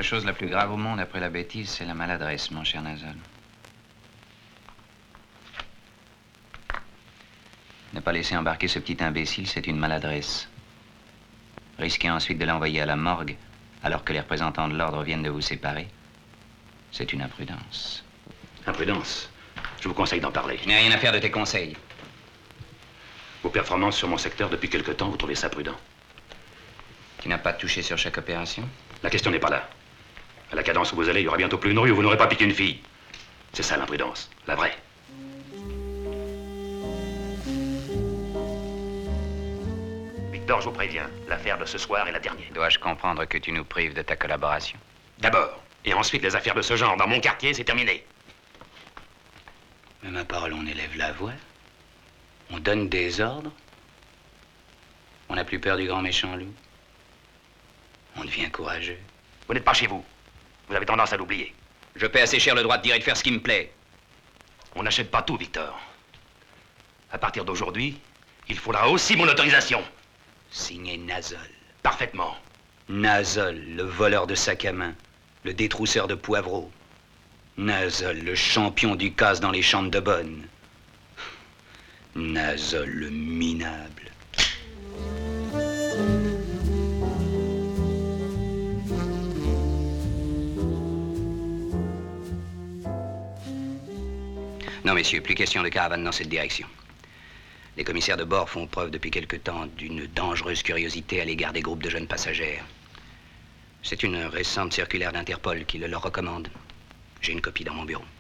La chose la plus grave au monde après la bêtise, c'est la maladresse, mon cher Nasol. Ne pas laisser embarquer ce petit imbécile, c'est une maladresse. Risquer ensuite de l'envoyer à la morgue, alors que les représentants de l'ordre viennent de vous séparer, c'est une imprudence. Imprudence? Je vous conseille d'en parler. Je n'ai rien à faire de tes conseils. Vos performances sur mon secteur depuis quelque temps, vous trouvez ça prudent? Tu n'as pas touché sur chaque opération? La question n'est pas là. À la cadence où vous allez, il y aura bientôt plus une rue où vous n'aurez pas piqué une fille. C'est ça l'imprudence, la vraie. Victor, je vous préviens, l'affaire de ce soir est la dernière. Dois-je comprendre que tu nous prives de ta collaboration? D'abord, et ensuite les affaires de ce genre dans mon quartier, c'est terminé. Mais ma parole, on élève la voix. On donne des ordres. On n'a plus peur du grand méchant loup. On devient courageux. Vous n'êtes pas chez vous. Vous avez tendance à l'oublier. Je paie assez cher le droit de dire et de faire ce qui me plaît. On n'achète pas tout, Victor. À partir d'aujourd'hui, il faudra aussi mon autorisation. Signé Nasol. Parfaitement. Nasol, le voleur de sac à main. Le détrousseur de poivreaux. Nasol, le champion du casse dans les chambres de bonne. Nasol, le minable. Non, messieurs, plus question de caravane dans cette direction. Les commissaires de bord font preuve depuis quelque temps d'une dangereuse curiosité à l'égard des groupes de jeunes passagères. C'est une récente circulaire d'Interpol qui le leur recommande. J'ai une copie dans mon bureau.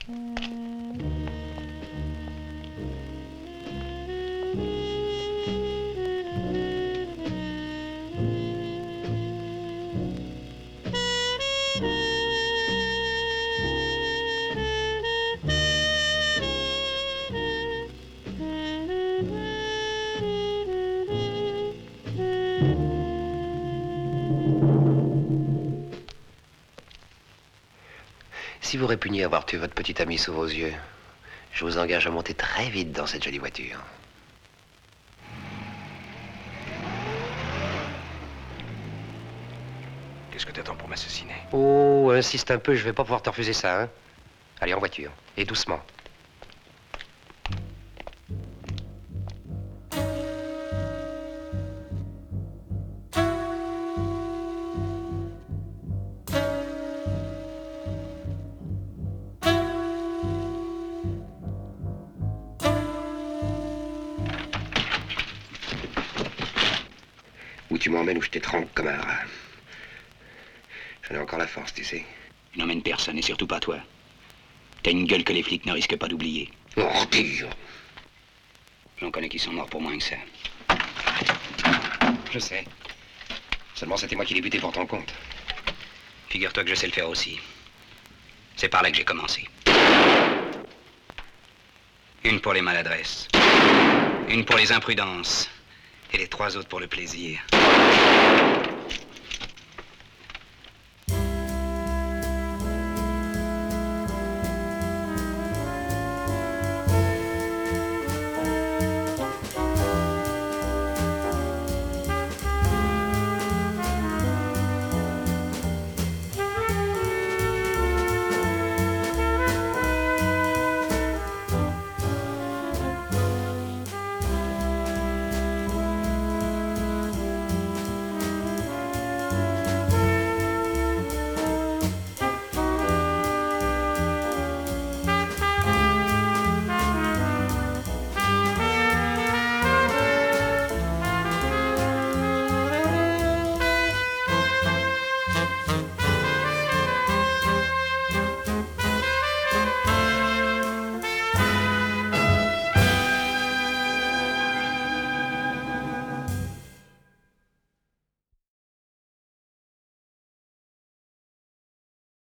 Si vous répugnez à avoir tué votre petit ami sous vos yeux, je vous engage à monter très vite dans cette jolie voiture. Qu'est-ce que t'attends pour m'assassiner? Oh, insiste un peu, je vais pas pouvoir te refuser ça, hein. Allez, en voiture, et doucement. Où tu m'emmènes ou je t'étrangle comme un rat. J'en ai encore la force, tu sais. Je n'emmène personne, et surtout pas toi. T'as une gueule que les flics ne risquent pas d'oublier. Ordure! J'en connais qui sont morts pour moins que ça. Je sais. Seulement, c'était moi qui l'ai buté pour ton compte. Figure-toi que je sais le faire aussi. C'est par là que j'ai commencé. Une pour les maladresses. Une pour les imprudences. Et les 3 autres pour le plaisir.